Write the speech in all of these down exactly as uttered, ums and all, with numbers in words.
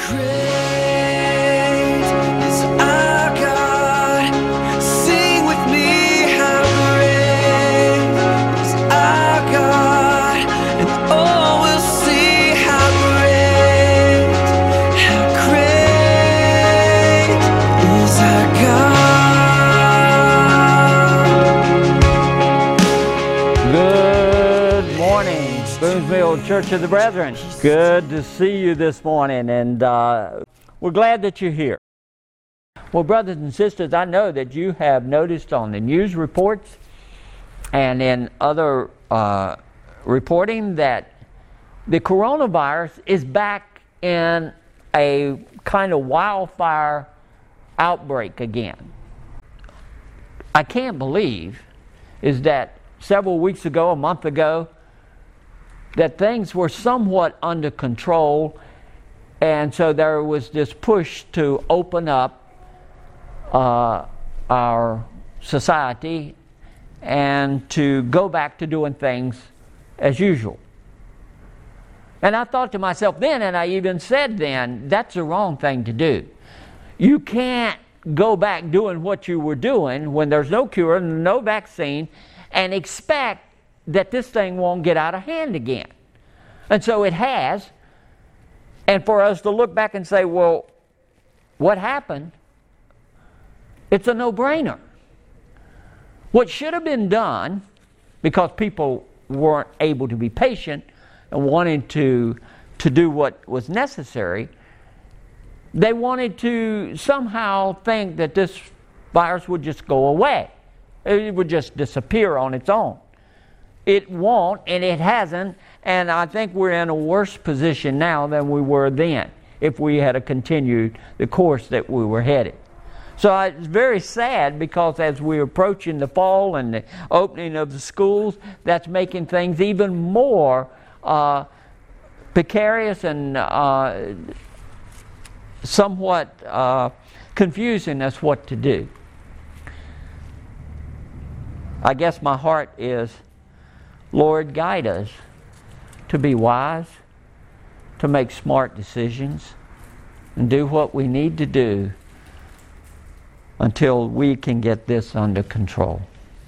Church of the Brethren. Good to see you this morning, and uh, we're glad that you're here. Well, brothers and sisters, I know that you have noticed on the news reports and in other uh, reporting that the coronavirus is back in a kind of wildfire outbreak again. I can't believe is that several weeks ago, a month ago, that things were somewhat under control, and so there was this push to open up uh, our society and to go back to doing things as usual. And I thought to myself then, and I even said then, that's the wrong thing to do. You can't go back doing what you were doing when there's no cure, no vaccine, and expect that this thing won't get out of hand again. And so it has. And for us to look back and say, well, what happened? It's a no-brainer. What should have been done, because people weren't able to be patient and wanted to, to do what was necessary, they wanted to somehow think that this virus would just go away. It would just disappear on its own. It won't, and it hasn't, and I think we're in a worse position now than we were then if we had continued the course that we were headed. So it's very sad because as we're approaching the fall and the opening of the schools, that's making things even more uh, precarious and uh, somewhat uh, confusing as what to do. I guess my heart is, Lord, guide us to be wise, to make smart decisions, and do what we need to do until we can get this under control.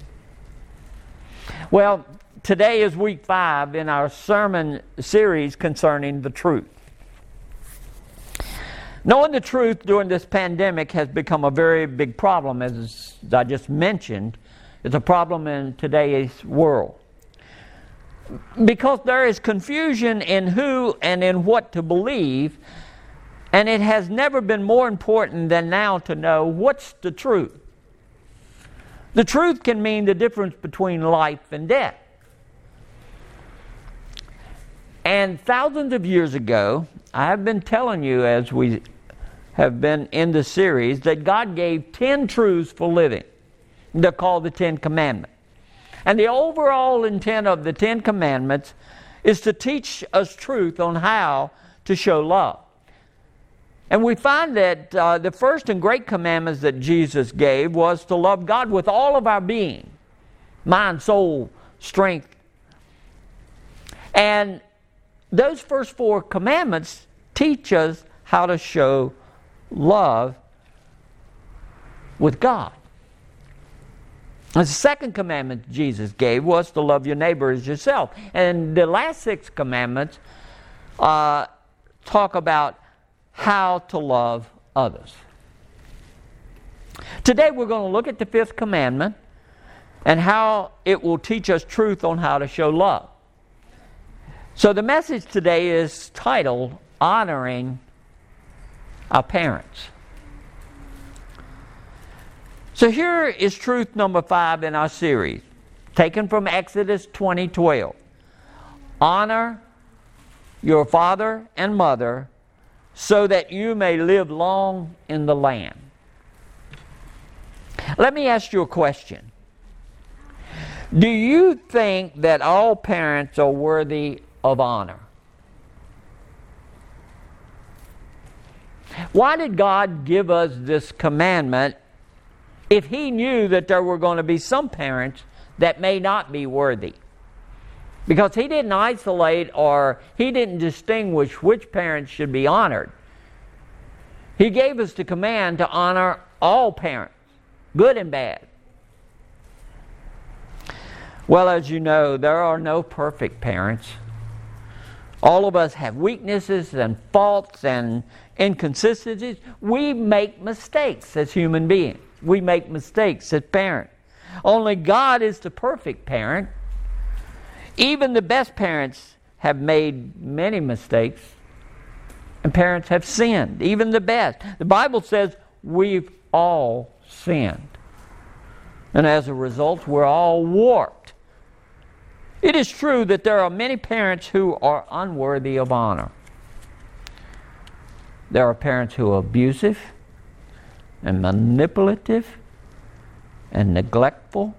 Well, today is week five in our sermon series concerning the truth. Knowing the truth during this pandemic has become a very big problem, as I just mentioned. It's a problem in today's world. Because there is confusion in who and in what to believe, and it has never been more important than now to know what's the truth. The truth can mean the difference between life and death. And thousands of years ago, I have been telling you as we have been in the series that God gave ten truths for living. They're called the Ten Commandments. And the overall intent of the Ten Commandments is to teach us truth on how to show love. And we find that uh, the first and great commandments that Jesus gave was to love God with all of our being, mind, soul, strength. And those first four commandments teach us how to show love with God. The second commandment Jesus gave was to love your neighbor as yourself. And the last six commandments uh, talk about how to love others. Today we're going to look at the fifth commandment and how it will teach us truth on how to show love. So the message today is titled, Honoring Our Parents. So here is truth number five in our series, taken from Exodus twenty twelve. Honor your father and mother so that you may live long in the land. Let me ask you a question. Do you think that all parents are worthy of honor? Why did God give us this commandment if He knew that there were going to be some parents that may not be worthy? Because He didn't isolate or He didn't distinguish which parents should be honored. He gave us the command to honor all parents, good and bad. Well, as you know, there are no perfect parents. All of us have weaknesses and faults and inconsistencies. We make mistakes as human beings. We make mistakes as parents. Only God is the perfect parent. Even the best parents have made many mistakes, and parents have sinned, even the best. The Bible says we've all sinned. And as a result, we're all warped. It is true that there are many parents who are unworthy of honor. There are parents who are abusive and manipulative and neglectful.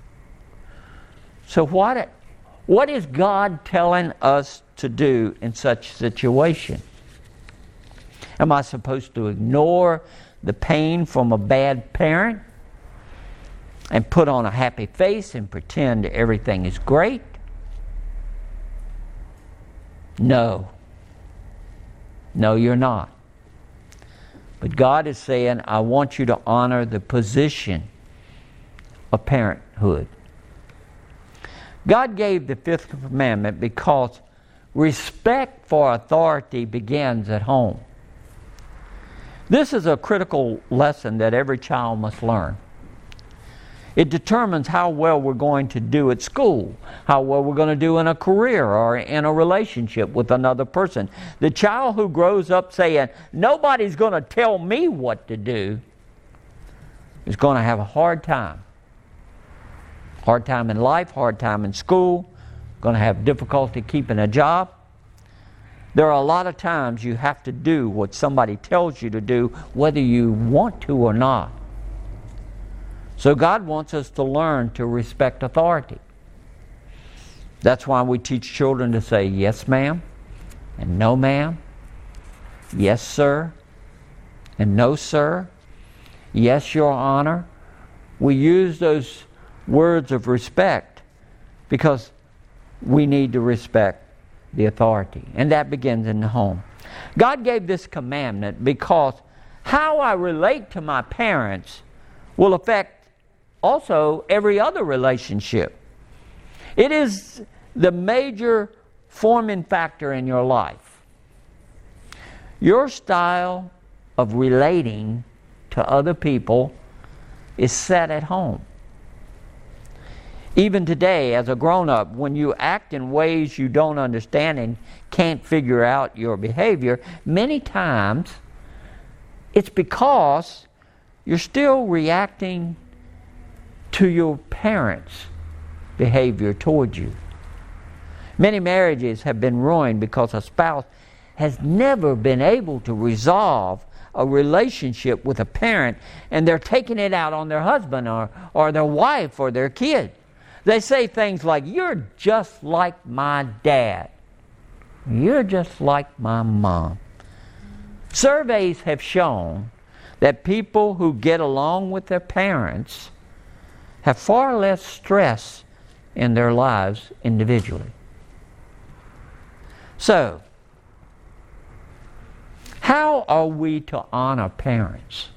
So what, what is God telling us to do in such situation? Am I supposed to ignore the pain from a bad parent and put on a happy face and pretend everything is great? No. No, you're not. But God is saying, I want you to honor the position of parenthood. God gave the fifth commandment because respect for authority begins at home. This is a critical lesson that every child must learn. It determines how well we're going to do at school, how well we're going to do in a career or in a relationship with another person. The child who grows up saying, nobody's going to tell me what to do, is going to have a hard time. Hard time in life, hard time in school, going to have difficulty keeping a job. There are a lot of times you have to do what somebody tells you to do, whether you want to or not. So God wants us to learn to respect authority. That's why we teach children to say, yes, ma'am, and no, ma'am, yes, sir, and no, sir, yes, your honor. We use those words of respect because we need to respect the authority. And that begins in the home. God gave this commandment because how I relate to my parents will affect also every other relationship. It is the major forming factor in your life. Your style of relating to other people is set at home. Even today, as a grown-up, when you act in ways you don't understand and can't figure out your behavior, many times it's because you're still reacting to your parents' behavior towards you. Many marriages have been ruined because a spouse has never been able to resolve a relationship with a parent, and they're taking it out on their husband or, or their wife or their kid. They say things like, you're just like my dad. You're just like my mom. Surveys have shown that people who get along with their parents have far less stress in their lives individually. So, how are we to honor parents?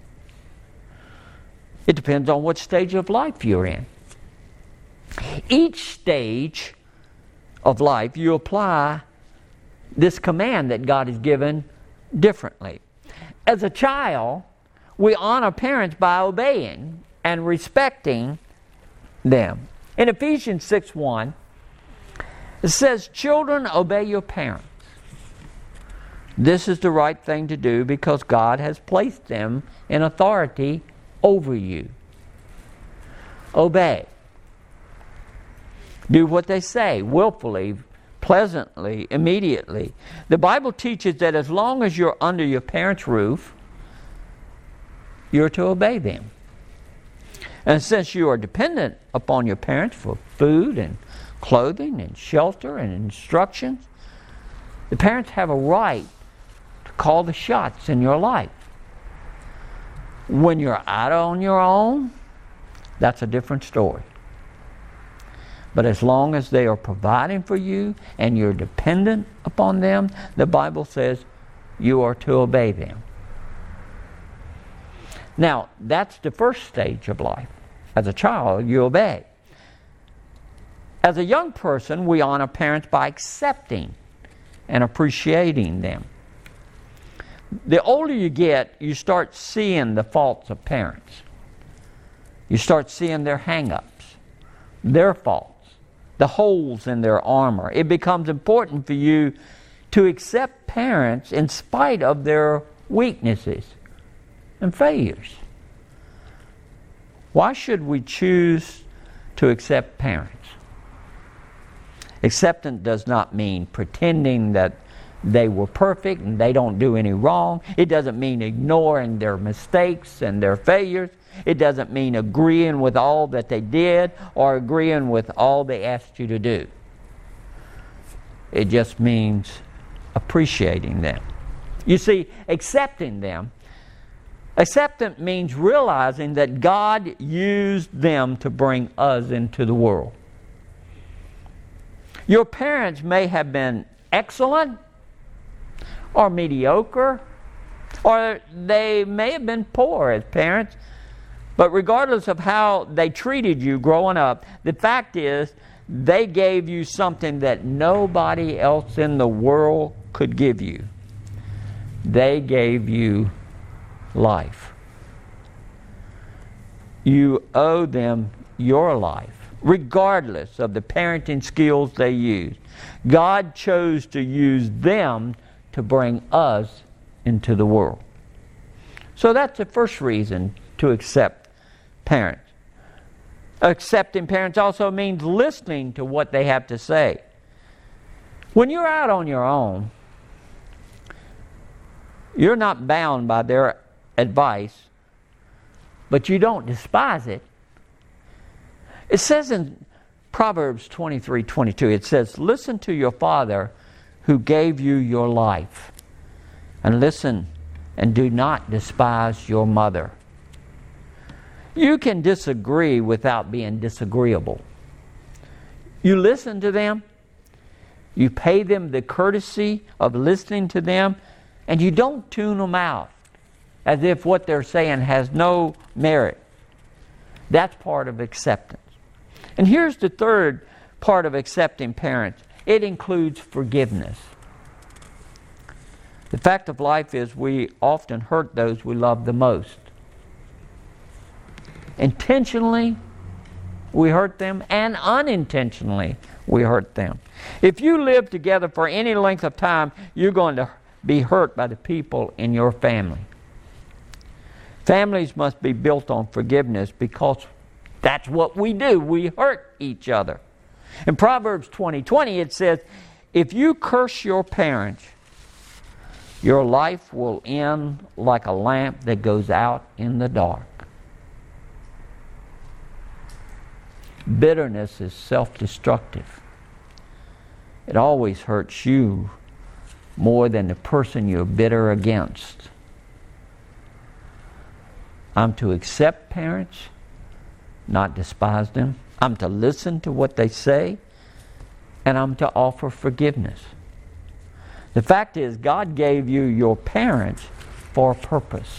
It depends on what stage of life you're in. Each stage of life, you apply this command that God has given differently. As a child, we honor parents by obeying and respecting them. In Ephesians six one, it says, children, obey your parents. This is the right thing to do because God has placed them in authority over you. Obey. Do what they say, willfully, pleasantly, immediately. The Bible teaches that as long as you're under your parents' roof, you're to obey them. And since you are dependent upon your parents for food and clothing and shelter and instructions, the parents have a right to call the shots in your life. When you're out on your own, that's a different story. But as long as they are providing for you and you're dependent upon them, the Bible says you are to obey them. Now, that's the first stage of life. As a child, you obey. As a young person, we honor parents by accepting and appreciating them. The older you get, you start seeing the faults of parents. You start seeing their hang-ups, their faults, the holes in their armor. It becomes important for you to accept parents in spite of their weaknesses and failures. Why should we choose to accept parents? Acceptance does not mean pretending that they were perfect and they don't do any wrong. It doesn't mean ignoring their mistakes and their failures. It doesn't mean agreeing with all that they did or agreeing with all they asked you to do. It just means appreciating them. You see, accepting them, acceptance means realizing that God used them to bring us into the world. Your parents may have been excellent or mediocre, or they may have been poor as parents, but regardless of how they treated you growing up, the fact is they gave you something that nobody else in the world could give you. They gave you life. You owe them your life, regardless of the parenting skills they used. God chose to use them to bring us into the world. So that's the first reason to accept parents. Accepting parents also means listening to what they have to say. When you're out on your own, you're not bound by their advice, but you don't despise it. It says in Proverbs twenty-three twenty-two, it says, "Listen to your father who gave you your life, and listen and do not despise your mother." You can disagree without being disagreeable. You listen to them, you pay them the courtesy of listening to them, and you don't tune them out as if what they're saying has no merit. That's part of acceptance. And here's the third part of accepting parents. It includes forgiveness. The fact of life is we often hurt those we love the most. Intentionally, we hurt them, and unintentionally, we hurt them. If you live together for any length of time, you're going to be hurt by the people in your family. Families must be built on forgiveness because that's what we do. We hurt each other. In Proverbs twenty twenty, it says, "If you curse your parents, your life will end like a lamp that goes out in the dark." Bitterness is self-destructive. It always hurts you more than the person you're bitter against. I'm to accept parents, not despise them. I'm to listen to what they say, and I'm to offer forgiveness. The fact is, God gave you your parents for a purpose.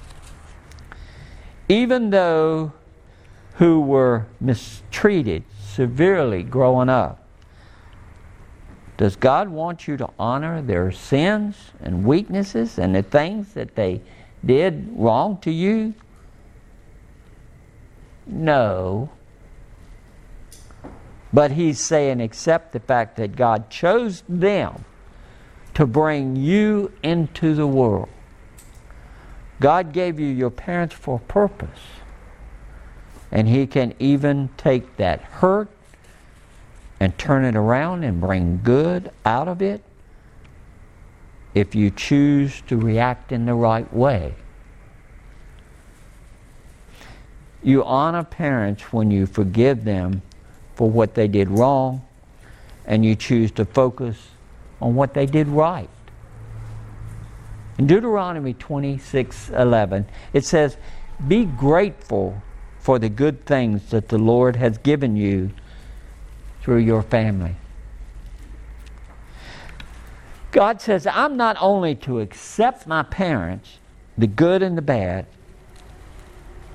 Even though who were mistreated severely growing up, does God want you to honor their sins and weaknesses and the things that they did wrong to you? No. But He's saying accept the fact that God chose them to bring you into the world. God gave you your parents for a purpose. And He can even take that hurt and turn it around and bring good out of it if you choose to react in the right way. You honor parents when you forgive them for what they did wrong, and you choose to focus on what they did right. In Deuteronomy twenty-six eleven, it says, "Be grateful for the good things that the Lord has given you through your family." God says, I'm not only to accept my parents, the good and the bad,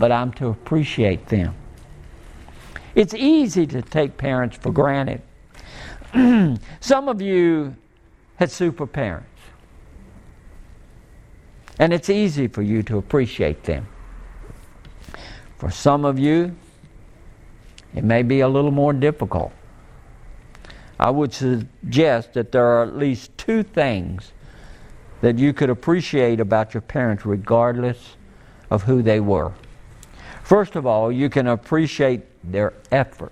but I'm to appreciate them. It's easy to take parents for granted. Some of you had super parents, and it's easy for you to appreciate them. For some of you, it may be a little more difficult. I would suggest that there are at least two things that you could appreciate about your parents regardless of who they were. First of all, you can appreciate their effort.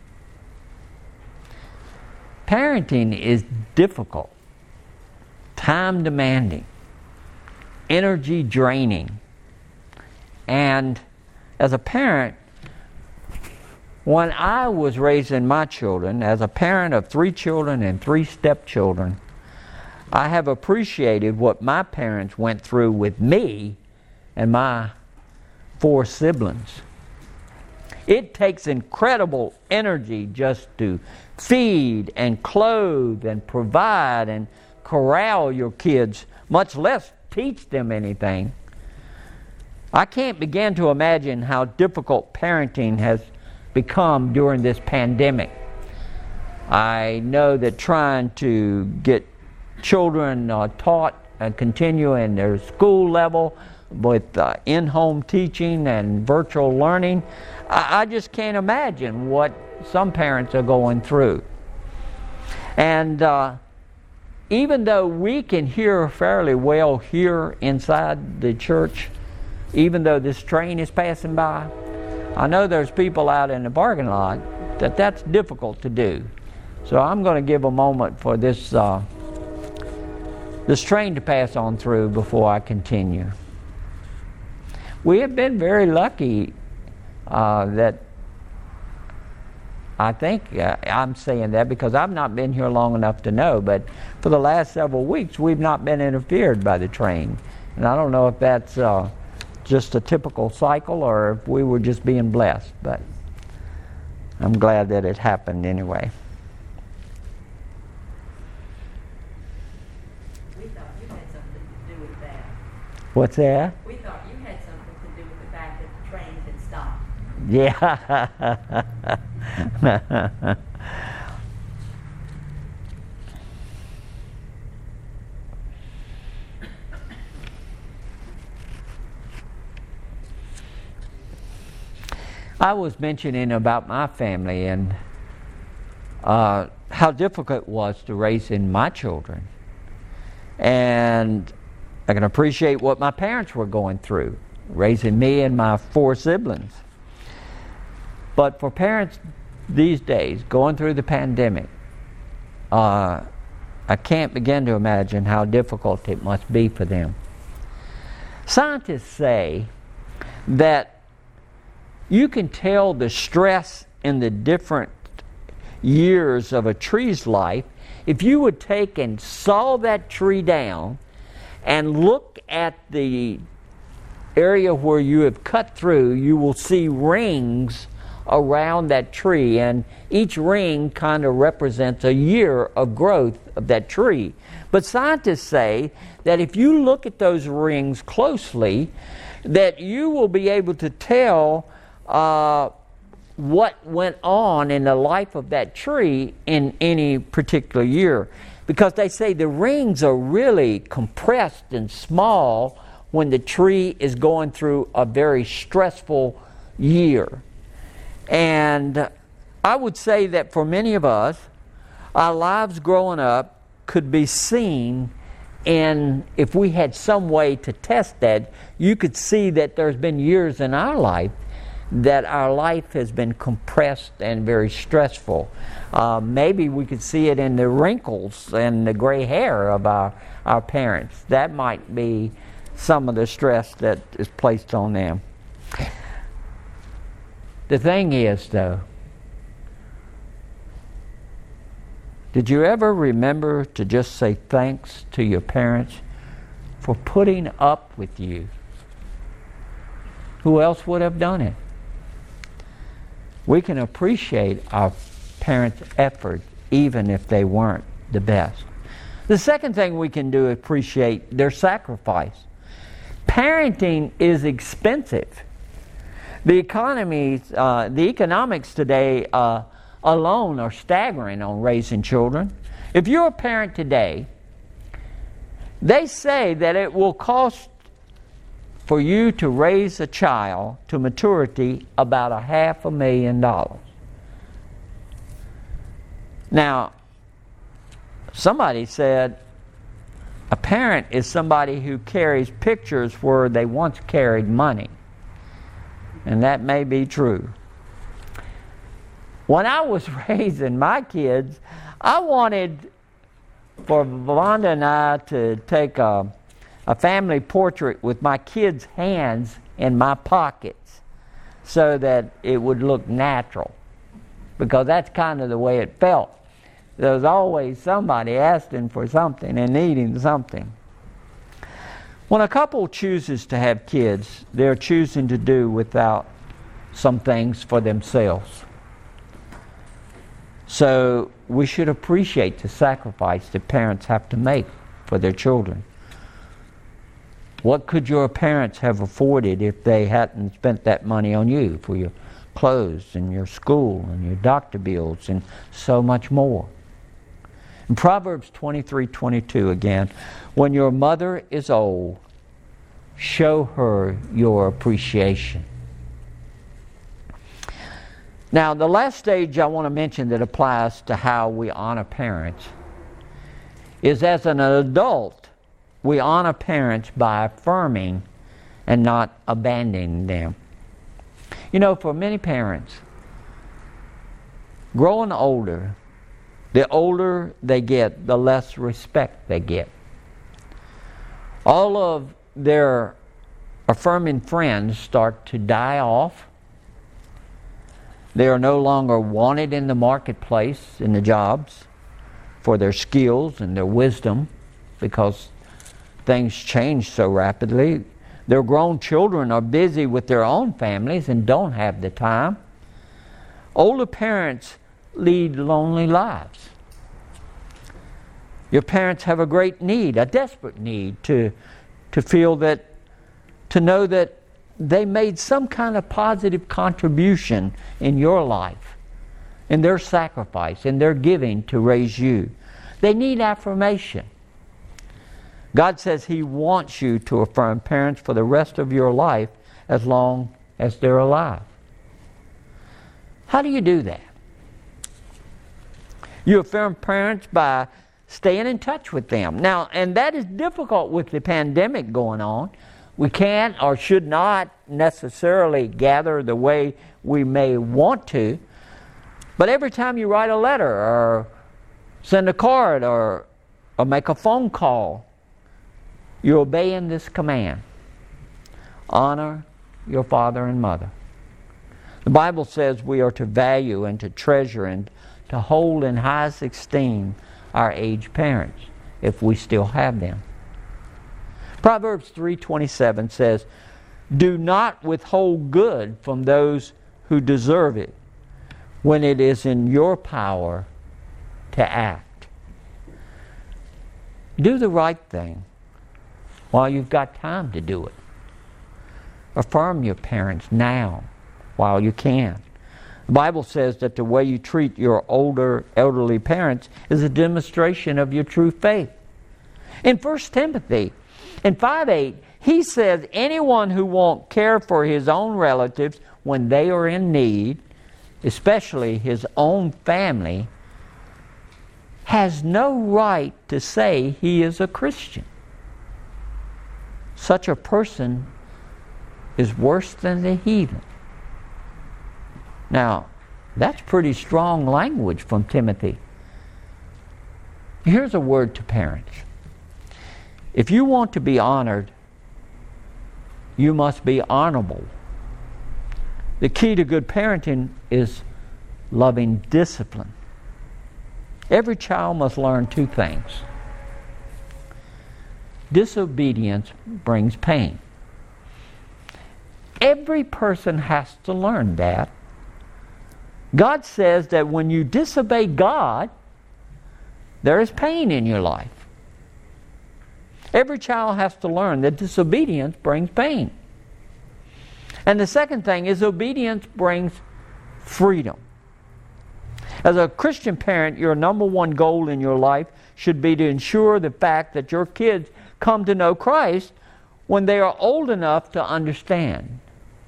Parenting is difficult, time demanding, energy draining. And as a parent, when I was raising my children, as a parent of three children and three stepchildren, I have appreciated what my parents went through with me and my four siblings. It takes incredible energy just to feed and clothe and provide and corral your kids, much less teach them anything. I can't begin to imagine how difficult parenting has become during this pandemic. I know that trying to get children uh, taught and continue in their school level with uh, in-home teaching and virtual learning, I, I just can't imagine what some parents are going through. And uh, even though we can hear fairly well here inside the church, even though this train is passing by, I know there's people out in the parking lot that that's difficult to do. So I'm going to give a moment for this uh, this train to pass on through before I continue. We have been very lucky uh, that I think uh, I'm saying that because I've not been here long enough to know, but for the last several weeks we've not been interfered by the train. And I don't know if that's uh, just a typical cycle or if we were just being blessed, but I'm glad that it happened anyway. We thought you had something to do with that. What's that? We thought you had something to do with the fact that the train had stopped. Yeah. I was mentioning about my family and uh, how difficult it was to raise in my children. And I can appreciate what my parents were going through, raising me and my four siblings. But for parents these days, going through the pandemic, uh, I can't begin to imagine how difficult it must be for them. Scientists say that you can tell the stress in the different years of a tree's life if you would take and saw that tree down and look at the area where you have cut through. You will see rings around that tree, and each ring kind of represents a year of growth of that tree. But scientists say that if you look at those rings closely, that you will be able to tell Uh, what went on in the life of that tree in any particular year. Because they say the rings are really compressed and small when the tree is going through a very stressful year. And I would say that for many of us, our lives growing up could be seen in, if we had some way to test that, you could see that there's been years in our life that our life has been compressed and very stressful. Uh, maybe we could see it in the wrinkles and the gray hair of our, our parents. That might be some of the stress that is placed on them. The thing is, though, did you ever remember to just say thanks to your parents for putting up with you? Who else would have done it? We can appreciate our parents' efforts even if they weren't the best. The second thing we can do is appreciate their sacrifice. Parenting is expensive. The economy, uh, the economics today uh, alone are staggering on raising children. If you're a parent today, they say that it will cost for you to raise a child to maturity about a half a million dollars. Now, somebody said a parent is somebody who carries pictures where they once carried money. And that may be true. When I was raising my kids, I wanted for Vonda and I to take a, a family portrait with my kids' hands in my pockets so that it would look natural. Because that's kind of the way it felt. There was always somebody asking for something and needing something. When a couple chooses to have kids, they're choosing to do without some things for themselves. So we should appreciate the sacrifice that parents have to make for their children. What could your parents have afforded if they hadn't spent that money on you for your clothes and your school and your doctor bills and so much more? In Proverbs twenty-three twenty-two again, when your mother is old, show her your appreciation. Now, the last stage I want to mention that applies to how we honor parents is as an adult, we honor parents by affirming and not abandoning them. You know, for many parents, growing older, the older they get, the less respect they get. All of their affirming friends start to die off. They are no longer wanted in the marketplace, in the jobs, for their skills and their wisdom, because things change so rapidly. Their grown children are busy with their own families and don't have the time. Older parents lead lonely lives. Your parents have a great need, a desperate need to, to feel that, to know that they made some kind of positive contribution in your life, in their sacrifice, in their giving to raise you. They need affirmation. God says He wants you to affirm parents for the rest of your life as long as they're alive. How do you do that? You affirm parents by staying in touch with them. Now, and that is difficult with the pandemic going on. We can't or should not necessarily gather the way we may want to. But every time you write a letter or send a card or, or make a phone call, you're obeying this command. Honor your father and mother. The Bible says we are to value and to treasure and to hold in highest esteem our aged parents, if we still have them. Proverbs three twenty-seven says, "Do not withhold good from those who deserve it when it is in your power to act." Do the right thing while you've got time to do it. Affirm your parents now while you can. The Bible says that the way you treat your older, elderly parents is a demonstration of your true faith. In First Timothy, in five eight, he says anyone who won't care for his own relatives when they are in need, especially his own family, has no right to say he is a Christian. Such a person is worse than the heathen. Now, that's pretty strong language from Timothy. Here's a word to parents. If you want to be honored, you must be honorable. The key to good parenting is loving discipline. Every child must learn two things. Disobedience brings pain. Every person has to learn that. God says that when you disobey God, there is pain in your life. Every child has to learn that disobedience brings pain. And the second thing is obedience brings freedom. As a Christian parent, your number one goal in your life should be to ensure the fact that your kids come to know Christ when they are old enough to understand.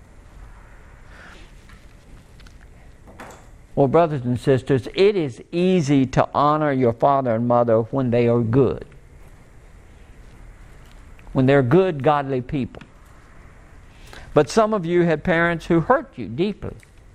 Well, brothers and sisters, it is easy to honor your father and mother when they are good. When they're good, godly people. But some of you had parents who hurt you deeply.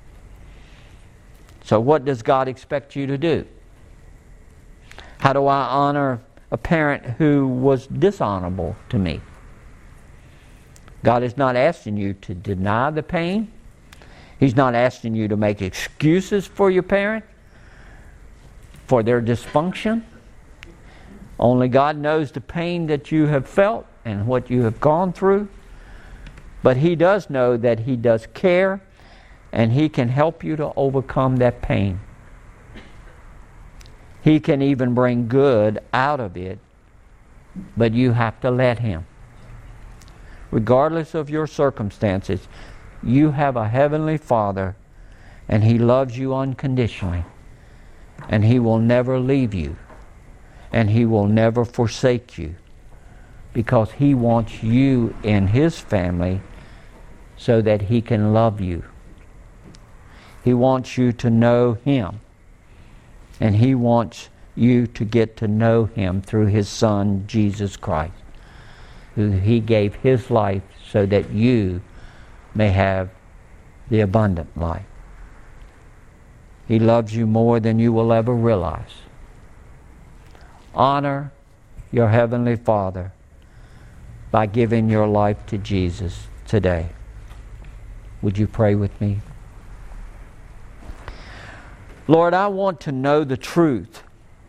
So what does God expect you to do? How do I honor a parent who was dishonorable to me? God is not asking you to deny the pain. He's not asking you to make excuses for your parent, for their dysfunction. Only God knows the pain that you have felt and what you have gone through. But He does know that He does care, and He can help you to overcome that pain. He can even bring good out of it, but you have to let Him. Regardless of your circumstances, you have a heavenly Father, and He loves you unconditionally, and He will never leave you, and He will never forsake you, because He wants you in His family so that He can love you. He wants you to know Him, and He wants you to get to know Him through His Son, Jesus Christ, who He gave His life so that you may have the abundant life. He loves you more than you will ever realize. Honor your Heavenly Father by giving your life to Jesus today. Would you pray with me? Lord, I want to know the truth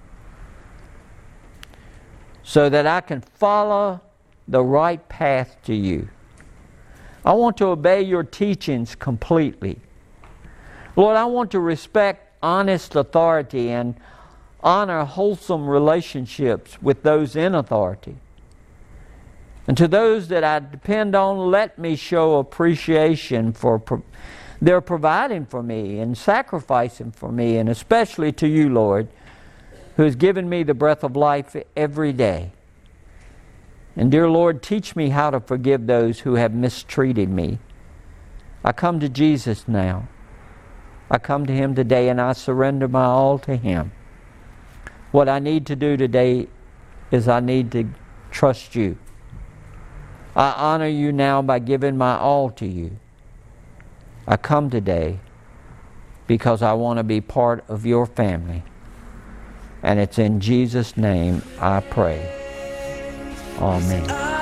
so that I can follow the right path to you. I want to obey your teachings completely. Lord, I want to respect honest authority and honor wholesome relationships with those in authority. And to those that I depend on, let me show appreciation for pro- their providing for me and sacrificing for me, and especially to you, Lord, who has given me the breath of life every day. And dear Lord, teach me how to forgive those who have mistreated me. I come to Jesus now. I come to Him today, and I surrender my all to Him. What I need to do today is I need to trust you. I honor you now by giving my all to you. I come today because I want to be part of your family. And it's in Jesus' name I pray. Amen.